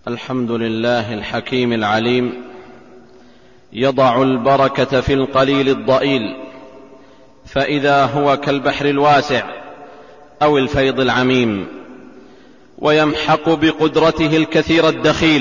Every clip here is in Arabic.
الحمد لله الحكيم العليم، يضع البركة في القليل الضئيل، فإذا هو كالبحر الواسع أو الفيض العميم، ويمحق بقدرته الكثير الدخيل،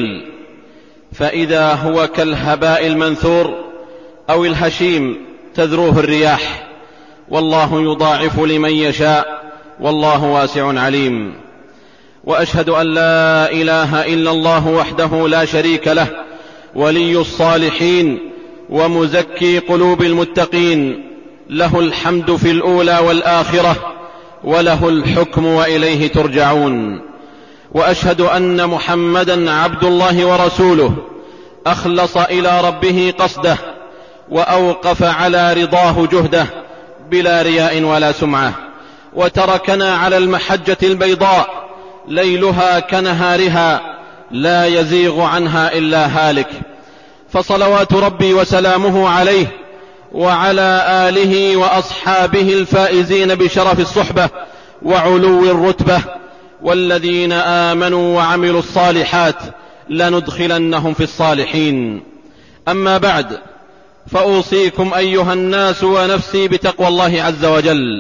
فإذا هو كالهباء المنثور أو الهشيم تذروه الرياح، والله يضاعف لمن يشاء، والله واسع عليم. وأشهد أن لا إله إلا الله وحده لا شريك له، ولي الصالحين ومزكي قلوب المتقين، له الحمد في الأولى والآخرة، وله الحكم وإليه ترجعون. وأشهد أن محمدا عبد الله ورسوله، أخلص إلى ربه قصده، وأوقف على رضاه جهده بلا رياء ولا سمعة، وتركنا على المحجة البيضاء ليلها كنهارها، لا يزيغ عنها إلا هالك. فصلوات ربي وسلامه عليه وعلى آله وأصحابه الفائزين بشرف الصحبة وعلو الرتبة، والذين آمنوا وعملوا الصالحات لندخلنهم في الصالحين. أما بعد، فأوصيكم أيها الناس ونفسي بتقوى الله عز وجل،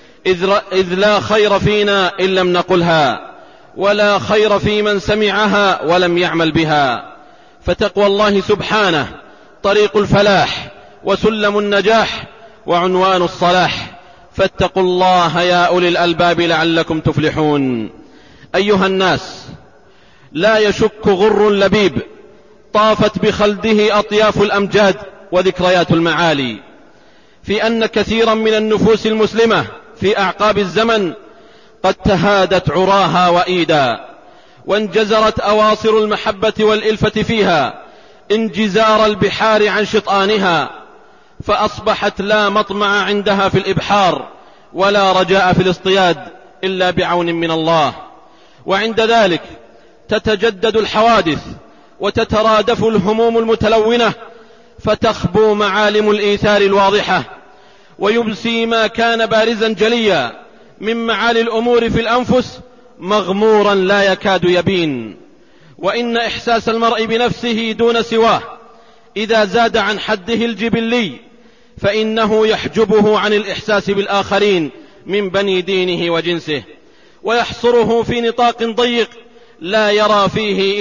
إذ لا خير فينا إن لم نقلها، ولا خير في من سمعها ولم يعمل بها. فتقوى الله سبحانه طريق الفلاح وسلم النجاح وعنوان الصلاح، فاتقوا الله يا أولي الألباب لعلكم تفلحون. أيها الناس، لا يشك غر لبيب طافت بخلده أطياف الأمجاد وذكريات المعالي في أن كثيرا من النفوس المسلمة في أعقاب الزمن قد تهادت عراها وإيدا، وانجزرت أواصر المحبة والإلفة فيها انجزار البحار عن شطآنها، فأصبحت لا مطمع عندها في الإبحار ولا رجاء في الاصطياد إلا بعون من الله. وعند ذلك تتجدد الحوادث وتترادف الهموم المتلونة، فتخبو معالم الإيثار الواضحة، ويبسي ما كان بارزا جليا من معالي الأمور في الأنفس مغمورا لا يكاد يبين. وإن إحساس المرء بنفسه دون سواه إذا زاد عن حده الجبلي فإنه يحجبه عن الإحساس بالآخرين من بني دينه وجنسه، ويحصره في نطاق ضيق لا يرى فيه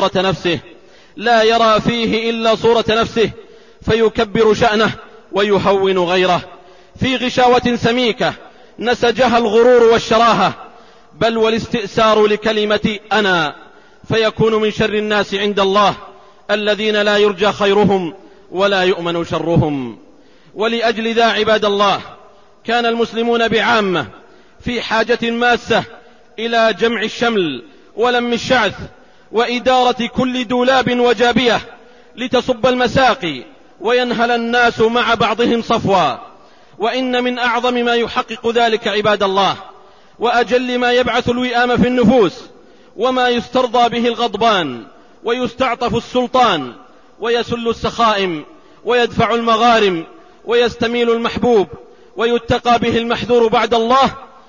إلا صورة نفسه، فيكبر شأنه ويهون غيره في غشاوة سميكة نسجها الغرور والشراهة، بل والاستئثار لكلمة أنا، فيكون من شر الناس عند الله الذين لا يرجى خيرهم ولا يؤمن شرهم. ولأجل ذا عباد الله، كان المسلمون بعامة في حاجة ماسة إلى جمع الشمل ولم الشعث وإدارة كل دولاب وجابية لتصب المساقي وينهل الناس مع بعضهم صفوا. وإن من أعظم ما يحقق ذلك عباد الله، وأجل ما يبعث الوئام في النفوس، وما يسترضى به الغضبان ويستعطف السلطان ويسل السخائم ويدفع المغارم ويستميل المحبوب ويتقى به المحذور بعد الله،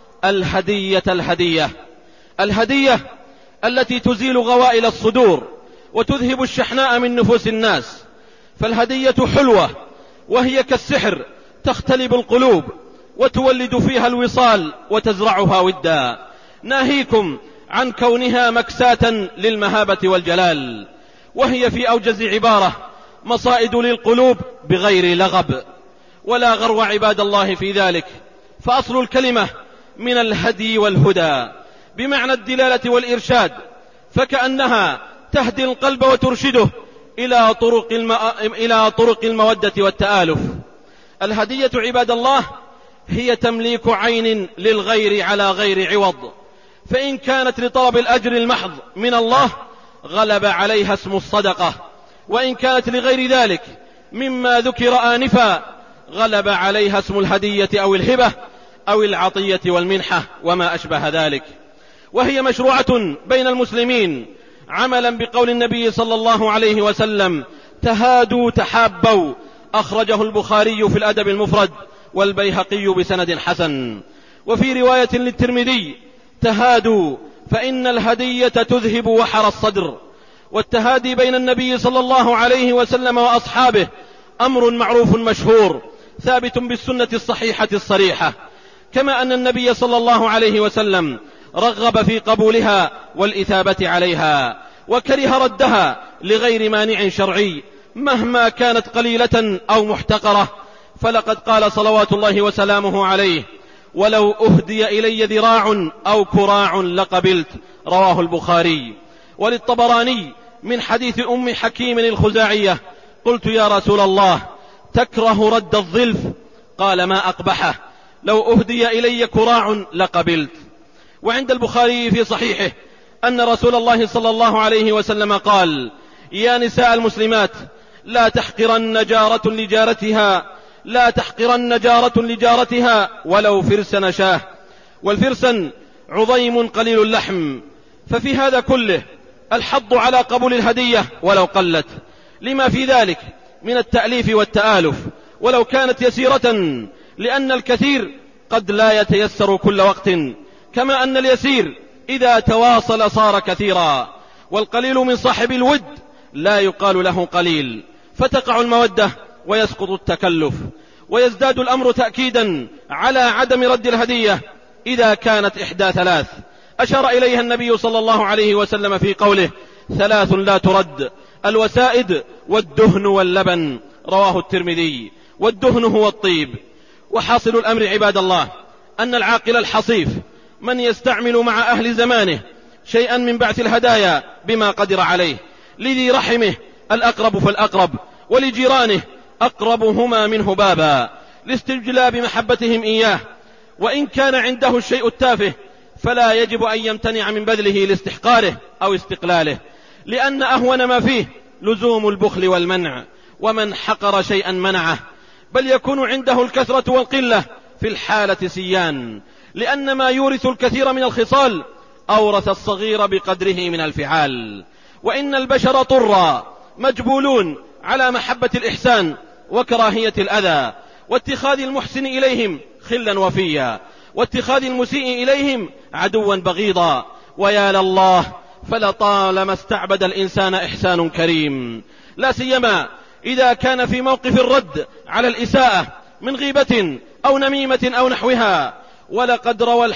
الهدية التي تزيل غوائل الصدور وتذهب الشحناء من نفوس الناس. فالهدية حلوة، وهي كالسحر تختلب القلوب وتولد فيها الوصال وتزرعها ودا، ناهيكم عن كونها مكساة للمهابة والجلال. وهي في أوجز عبارة مصائد للقلوب بغير لغب ولا غرو عباد الله في ذلك. فأصل الكلمة من الهدي والهدى بمعنى الدلالة والإرشاد، فكأنها تهدي القلب وترشده إلى طرق المودة والتآلف. الهدية عباد الله هي تمليك عين للغير على غير عوض، فإن كانت لطلب الأجر المحض من الله غلب عليها اسم الصدقة، وإن كانت لغير ذلك مما ذكر آنفا غلب عليها اسم الهدية أو الهبة أو العطية والمنحة وما أشبه ذلك. وهي مشروعة بين المسلمين عملا بقول النبي صلى الله عليه وسلم: تهادوا تحابوا، أخرجه البخاري في الأدب المفرد والبيهقي بسند حسن. وفي رواية للترمذي: تهادوا فإن الهدية تذهب وحر الصدر. والتهادي بين النبي صلى الله عليه وسلم وأصحابه أمر معروف مشهور ثابت بالسنة الصحيحة الصريحة، كما أن النبي صلى الله عليه وسلم رغب في قبولها والإثابة عليها، وكره ردها لغير مانع شرعي مهما كانت قليلة أو محتقرة. فلقد قال صلوات الله وسلامه عليه: ولو أهدي إلي ذراع أو كراع لقبلت، رواه البخاري. وللطبراني من حديث أم حكيم الخزاعية: قلت يا رسول الله تكره رد الظلف؟ قال: ما أقبحه، لو أهدي إلي كراع لقبلت. وعند البخاري في صحيحه أن رسول الله صلى الله عليه وسلم قال: يا نساء المسلمات لا تحقرن جارة لجارتها ولو فرسن شاه، والفرسن عظيم قليل اللحم. ففي هذا كله الحض على قبول الهدية ولو قلت، لما في ذلك من التأليف والتآلف ولو كانت يسيرة، لأن الكثير قد لا يتيسر كل وقت، كما أن اليسير إذا تواصل صار كثيرا، والقليل من صاحب الود لا يقال له قليل، فتقع المودة ويسقط التكلف، ويزداد الأمر تأكيدا على عدم رد الهدية إذا كانت إحدى ثلاث أشار إليها النبي صلى الله عليه وسلم في قوله: 3 لا ترد: الوسائد والدهن واللبن، رواه الترمذي. والدهن هو الطيب. وحاصل الأمر عباد الله أن العاقل الحصيف من يستعمل مع أهل زمانه شيئا من بعث الهدايا بما قدر عليه، لذي رحمه الأقرب فالأقرب، ولجيرانه أقربهما منه بابا، لاستجلاب محبتهم إياه، وإن كان عنده الشيء التافه فلا يجب أن يمتنع من بذله لاستحقاره أو استقلاله، لأن أهون ما فيه لزوم البخل والمنع، ومن حقر شيئا منعه، بل يكون عنده الكثرة والقلة في الحالة سيان، لأن ما يورث الكثير من الخصال أورث الصغير بقدره من الفعال. وإن البشر طرا مجبولون على محبة الإحسان وكراهية الأذى، واتخاذ المحسن إليهم خلا وفيا، واتخاذ المسيء إليهم عدوا بغيضا. ويا لله فلطالما استعبد الإنسان إحسان كريم، لا سيما إذا كان في موقف الرد على الإساءة من غيبة أو نميمة أو نحوها. ولقد روى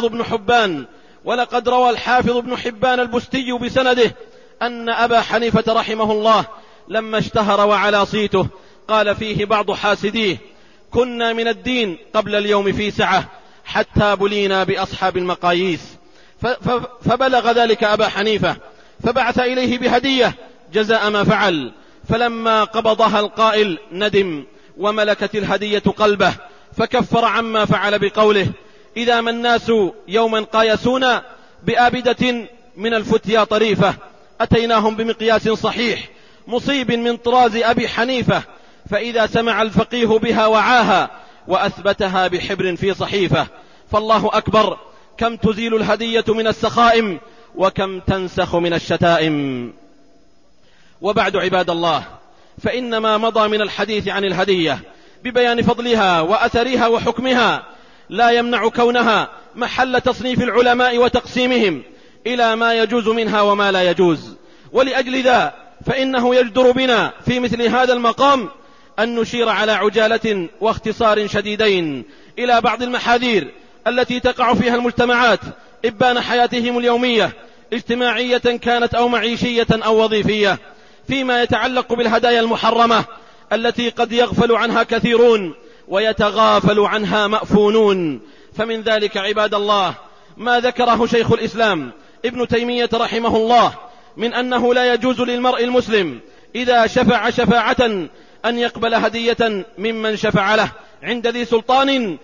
الحافظ ابن حبان البستي بسنده أن أبا حنيفة رحمه الله لما اشتهر وعلى صيته قال فيه بعض حاسديه: كنا من الدين قبل اليوم في سعة حتى بلينا بأصحاب المقاييس. فبلغ ذلك أبا حنيفة فبعث إليه بهدية جزاء ما فعل، فلما قبضها القائل ندم وملكت الهدية قلبه، فكفر عما فعل بقوله: إذا ما الناس يوما قايسونا بآبدة من الفتيا طريفة أتيناهم بمقياس صحيح مصيب من طراز أبي حنيفة، فإذا سمع الفقيه بها وعاها وأثبتها بحبر في صحيفة. فالله أكبر، كم تزيل الهدية من السخائم وكم تنسخ من الشتائم. وبعد عباد الله، فإن ما مضى من الحديث عن الهدية ببيان فضلها وأثرها وحكمها لا يمنع كونها محل تصنيف العلماء وتقسيمهم إلى ما يجوز منها وما لا يجوز. ولأجل ذا فإنه يجدر بنا في مثل هذا المقام أن نشير على عجالة واختصار شديدين إلى بعض المحاذير التي تقع فيها المجتمعات إبان حياتهم اليومية، اجتماعية كانت أو معيشية أو وظيفية، فيما يتعلق بالهدايا المحرمة التي قد يغفل عنها كثيرون ويتغافل عنها مأفونون. فمن ذلك عباد الله ما ذكره شيخ الإسلام ابن تيمية رحمه الله من أنه لا يجوز للمرء المسلم إذا شفع شفاعة أن يقبل هدية ممن شفع له عند ذي سلطان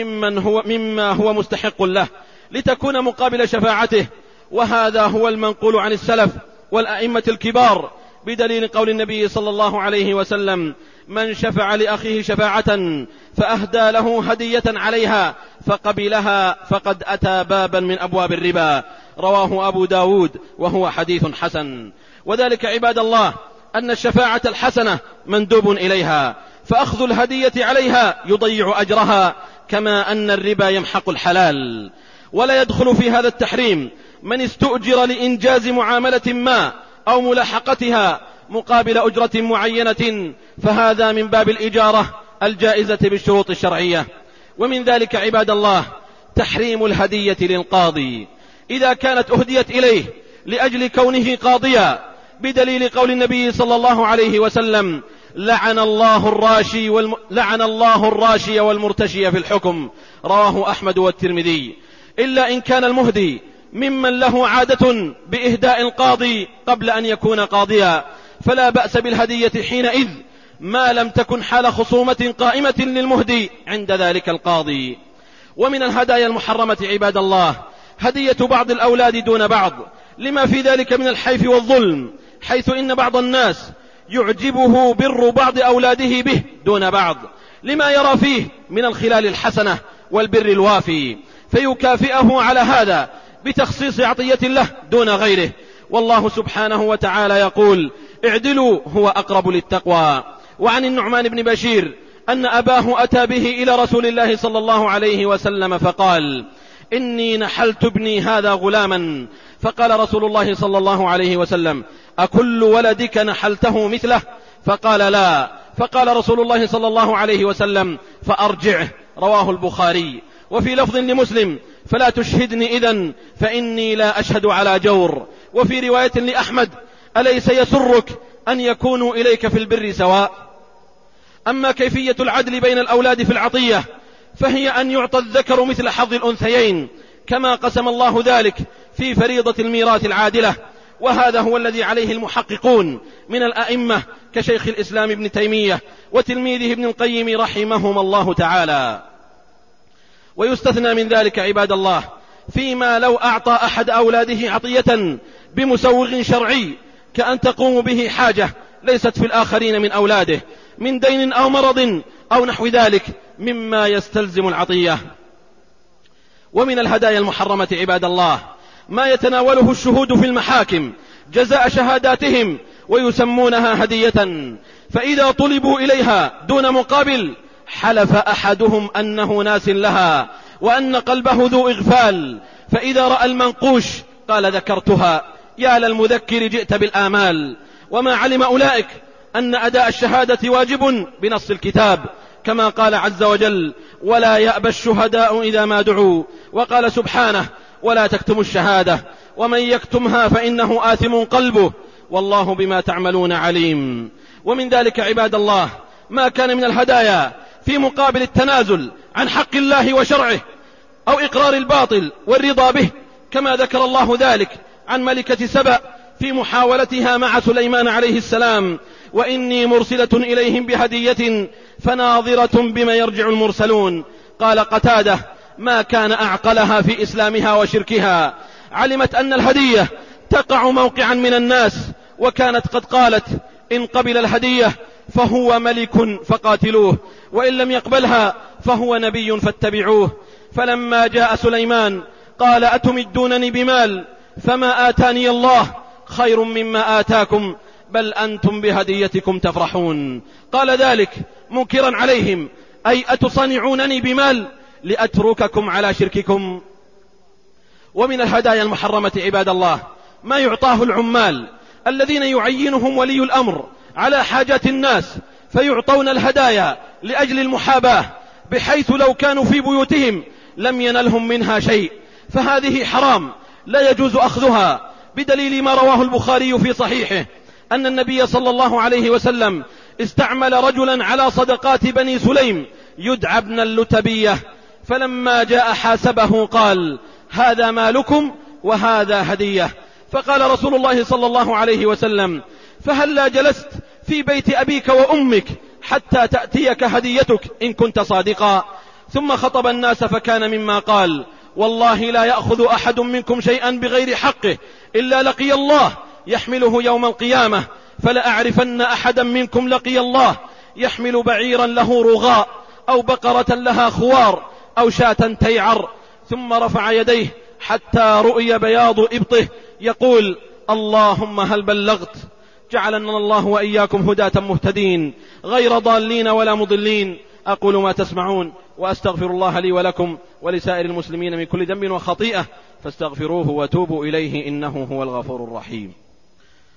مما هو مستحق له لتكون مقابل شفاعته. وهذا هو المنقول عن السلف والأئمة الكبار، بدليل قول النبي صلى الله عليه وسلم: من شفع لأخيه شفاعة فأهدى له هدية عليها فقبلها فقد أتى بابا من أبواب الربا، رواه أبو داود وهو حديث حسن. وذلك عباد الله أن الشفاعة الحسنة مندوب إليها، فأخذ الهدية عليها يضيع أجرها، كما أن الربا يمحق الحلال. ولا يدخل في هذا التحريم من استؤجر لإنجاز معاملة ما أو ملاحقتها مقابل أجرة معينة، فهذا من باب الإجارة الجائزة بالشروط الشرعية. ومن ذلك عباد الله تحريم الهدية للقاضي إذا كانت أهديت إليه لأجل كونه قاضيا، بدليل قول النبي صلى الله عليه وسلم: لعن الله الراشي والمرتشي في الحكم، رواه أحمد والترمذي، إلا إن كان المهدي ممن له عادة بإهداء القاضي قبل أن يكون قاضيا، فلا بأس بالهدية حينئذ ما لم تكن حال خصومة قائمة للمهدي عند ذلك القاضي. ومن الهدايا المحرمة عباد الله هدية بعض الأولاد دون بعض، لما في ذلك من الحيف والظلم، حيث إن بعض الناس يعجبه بر بعض أولاده به دون بعض، لما يرى فيه من الخلال الحسنة والبر الوافي، فيكافئه على هذا بتخصيص عطية له دون غيره. والله سبحانه وتعالى يقول: اعدلوا هو أقرب للتقوى. وعن النعمان بن بشير أن أباه أتى به إلى رسول الله صلى الله عليه وسلم فقال: إني نحلت ابني هذا غلاما. فقال رسول الله صلى الله عليه وسلم: أكل ولدك نحلته مثله؟ فقال: لا. فقال رسول الله صلى الله عليه وسلم: فأرجعه، رواه البخاري. وفي لفظ لمسلم: فلا تشهدني إذن فإني لا أشهد على جور. وفي رواية لأحمد: أليس يسرك أن يكونوا إليك في البر سواء؟ أما كيفية العدل بين الأولاد في العطية فهي أن يعطى الذكر مثل حظ الأنثيين، كما قسم الله ذلك في فريضة الميراث العادلة، وهذا هو الذي عليه المحققون من الأئمة كشيخ الإسلام ابن تيمية وتلميذه ابن القيم رحمهما الله تعالى. ويستثنى من ذلك عباد الله فيما لو أعطى أحد أولاده عطية بمسوغ شرعي، كأن تقوم به حاجة ليست في الآخرين من أولاده من دين أو مرض أو نحو ذلك مما يستلزم العطية. ومن الهدايا المحرمة عباد الله ما يتناوله الشهود في المحاكم جزاء شهاداتهم ويسمونها هدية، فإذا طلبوا إليها دون مقابل حلف أحدهم أنه ناس لها وأن قلبه ذو إغفال، فإذا رأى المنقوش قال: ذكرتها، يا للمذكر جئت بالآمال. وما علم أولئك أن أداء الشهادة واجب بنص الكتاب، كما قال عز وجل: ولا يأبى الشهداء إذا ما دعوا. وقال سبحانه: ولا تكتموا الشهادة ومن يكتمها فإنه آثم قلبه والله بما تعملون عليم. ومن ذلك عباد الله ما كان من الهدايا في مقابل التنازل عن حق الله وشرعه أو إقرار الباطل والرضا به، كما ذكر الله ذلك عن ملكة سبأ في محاولتها مع سليمان عليه السلام: وإني مرسلة إليهم بهدية فناظرة بما يرجع المرسلون. قال قتادة: ما كان أعقلها في إسلامها وشركها، علمت أن الهدية تقع موقعا من الناس، وكانت قد قالت: إن قبل الهدية فهو ملك فقاتلوه، وإن لم يقبلها فهو نبي فاتبعوه. فلما جاء سليمان قال: أتمدونني بمال فما آتاني الله خير مما آتاكم بل أنتم بهديتكم تفرحون. قال ذلك منكرا عليهم: أي أتصنعونني بمال لأترككم على شرككم. ومن الهدايا المحرمة عباد الله ما يعطاه العمال الذين يعينهم ولي الأمر على حاجات الناس، فيعطون الهدايا لأجل المحاباة، بحيث لو كانوا في بيوتهم لم ينلهم منها شيء، فهذه حرام لا يجوز أخذها، بدليل ما رواه البخاري في صحيحه أن النبي صلى الله عليه وسلم استعمل رجلا على صدقات بني سليم يدعى ابن اللتبية، فلما جاء حاسبه قال: هذا مالكم وهذا هدية. فقال رسول الله صلى الله عليه وسلم: فهلا جلست في بيت أبيك وأمك حتى تأتيك هديتك إن كنت صادقا. ثم خطب الناس فكان مما قال: والله لا يأخذ أحد منكم شيئا بغير حقه إلا لقي الله يحمله يوم القيامة، فلأعرفن أحدا منكم لقي الله يحمل بعيرا له رغاء أو بقرة لها خوار أو شاة تيعر. ثم رفع يديه حتى رؤي بياض إبطه يقول: اللهم هل بلغت؟ جعلنا الله وإياكم هداة مهتدين غير ضالين ولا مضلين. أقول ما تسمعون وأستغفر الله لي ولكم ولسائر المسلمين من كل ذنب وخطيئة، فاستغفروه وتوبوا إليه إنه هو الغفور الرحيم.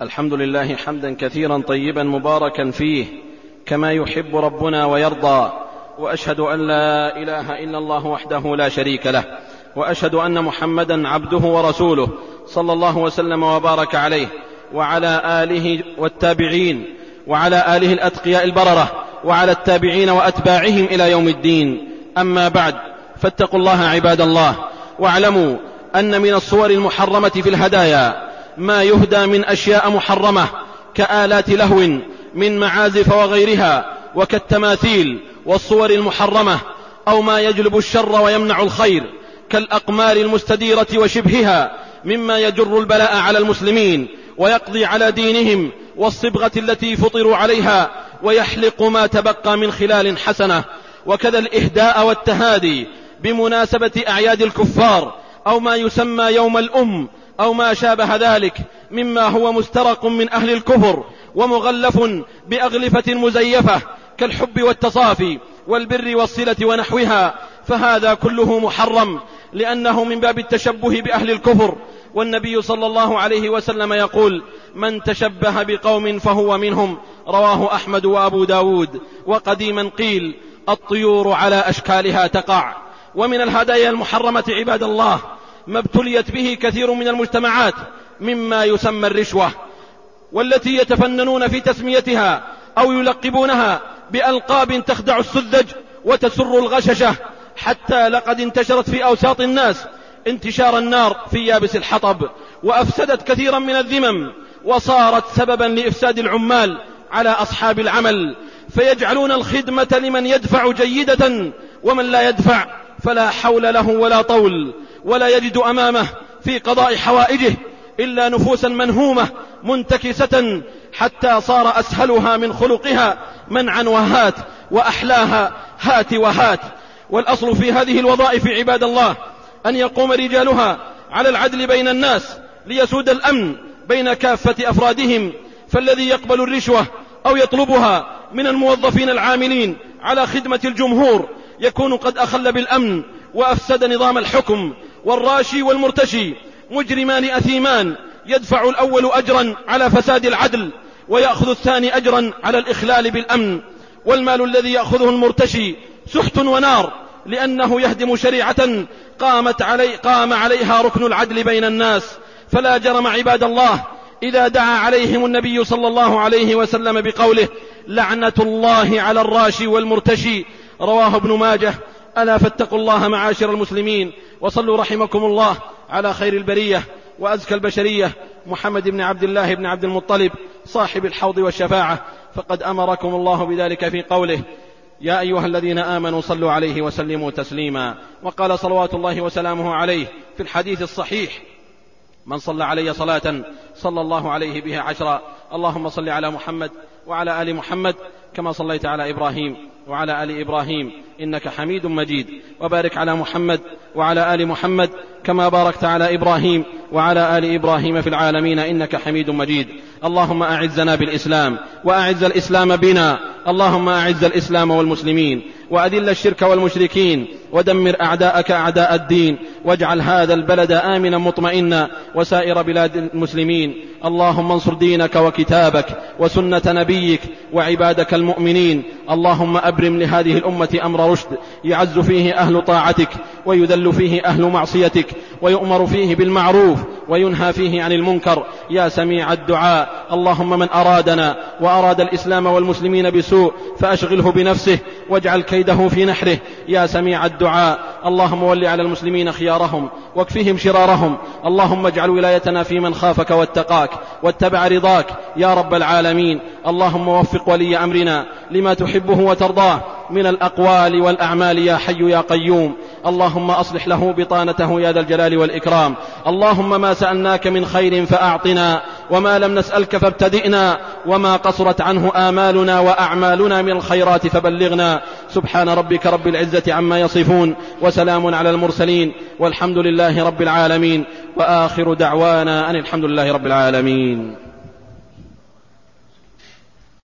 الحمد لله حمدا كثيرا طيبا مباركا فيه كما يحب ربنا ويرضى، وأشهد أن لا إله إلا الله وحده لا شريك له، وأشهد أن محمدا عبده ورسوله صلى الله وسلم وبارك عليه وعلى آله والتابعين وعلى آله الأتقياء البررة وعلى التابعين وأتباعهم إلى يوم الدين. أما بعد، فاتقوا الله عباد الله، واعلموا أن من الصور المحرمة في الهدايا ما يهدى من أشياء محرمة كآلات لهو من معازف وغيرها، وكالتماثيل والصور المحرمة، أو ما يجلب الشر ويمنع الخير كالأقمار المستديرة وشبهها مما يجر البلاء على المسلمين ويقضي على دينهم والصبغة التي فطروا عليها ويحلق ما تبقى من خلال حسنة. وكذا الإهداء والتهادي بمناسبة أعياد الكفار أو ما يسمى يوم الأم أو ما شابه ذلك مما هو مسترق من أهل الكفر ومغلف بأغلفة مزيفة كالحب والتصافي والبر والصلة ونحوها، فهذا كله محرم لأنه من باب التشبه بأهل الكفر. والنبي صلى الله عليه وسلم يقول: من تشبه بقوم فهو منهم، رواه أحمد وأبو داود. وقديما قيل: الطيور على أشكالها تقع. ومن الهدايا المحرمة عباد الله ما ابتليت به كثير من المجتمعات مما يسمى الرشوة، والتي يتفننون في تسميتها أو يلقبونها بألقاب تخدع السذج وتسر الغششة، حتى لقد انتشرت في أوساط الناس انتشار النار في يابس الحطب، وأفسدت كثيرا من الذمم، وصارت سببا لإفساد العمال على أصحاب العمل، فيجعلون الخدمة لمن يدفع جيدة، ومن لا يدفع فلا حول له ولا طول، ولا يجد أمامه في قضاء حوائجه إلا نفوسا منهومة منتكسة، حتى صار أسهلها من خلقها منعا وهات، وأحلاها هات وهات. والأصل في هذه الوظائف عباد الله أن يقوم رجالها على العدل بين الناس ليسود الأمن بين كافة أفرادهم، فالذي يقبل الرشوة أو يطلبها من الموظفين العاملين على خدمة الجمهور يكون قد أخل بالأمن وأفسد نظام الحكم. والراشي والمرتشي مجرمان أثيمان، يدفع الأول أجرا على فساد العدل ويأخذ الثاني أجرا على الإخلال بالأمن. والمال الذي يأخذه المرتشي سحت ونار، لأنه يهدم شريعة قام عليها ركن العدل بين الناس. فلا جرم عباد الله إذا دعا عليهم النبي صلى الله عليه وسلم بقوله: لعنة الله على الراشي والمرتشي، رواه ابن ماجه. ألا فاتقوا الله معاشر المسلمين، وصلوا رحمكم الله على خير البرية وأزكى البشرية محمد بن عبد الله بن عبد المطلب صاحب الحوض والشفاعة، فقد أمركم الله بذلك في قوله: يا أيها الذين آمنوا صلوا عليه وسلموا تسليما. وقال صلوات الله وسلامه عليه في الحديث الصحيح: من صلى علي صلاة صلى الله عليه بها 10. اللهم صل على محمد وعلى آل محمد كما صليت على إبراهيم وعلى آل إبراهيم إنك حميد مجيد، وبارك على محمد وعلى آل محمد كما باركت على إبراهيم وعلى آل إبراهيم في العالمين إنك حميد مجيد. اللهم أعزنا بالإسلام وأعز الإسلام بنا، اللهم أعز الإسلام والمسلمين وأذل الشرك والمشركين ودمر أعداءك أعداء الدين، واجعل هذا البلد آمنا مطمئنا وسائر بلاد المسلمين. اللهم انصر دينك وكتابك وسنة نبيك وعبادك المؤمنين. اللهم أبرم لهذه الأمة أمر رشد يعز فيه أهل طاعتك ويذل فيه أهل معصيتك، ويؤمر فيه بالمعروف وينهى فيه عن المنكر، يا سميع الدعاء. اللهم من أرادنا وأراد الإسلام والمسلمين بسوء فأشغله بنفسه واجعل كيده في نحره، يا سميع الدعاء. اللهم ول على المسلمين خيارهم واكفهم شرارهم. اللهم اجعل ولايتنا في من خافك واتقاك واتبع رضاك يا رب العالمين. اللهم وفق ولي أمرنا لما تحبه وترضاه من الأقوال والأعمال يا حي يا قيوم. اللهم أصلح له بطانته يا ذا الجلال والإكرام. اللهم ما سألناك من خير فأعطنا، وما لم نسألك فابتدئنا، وما قصرت عنه آمالنا وأعمالنا من الخيرات فبلغنا. سبحان ربك رب العزة عما يصفون، وسلام على المرسلين، والحمد لله رب العالمين، وآخر دعوانا أن الحمد لله رب العالمين.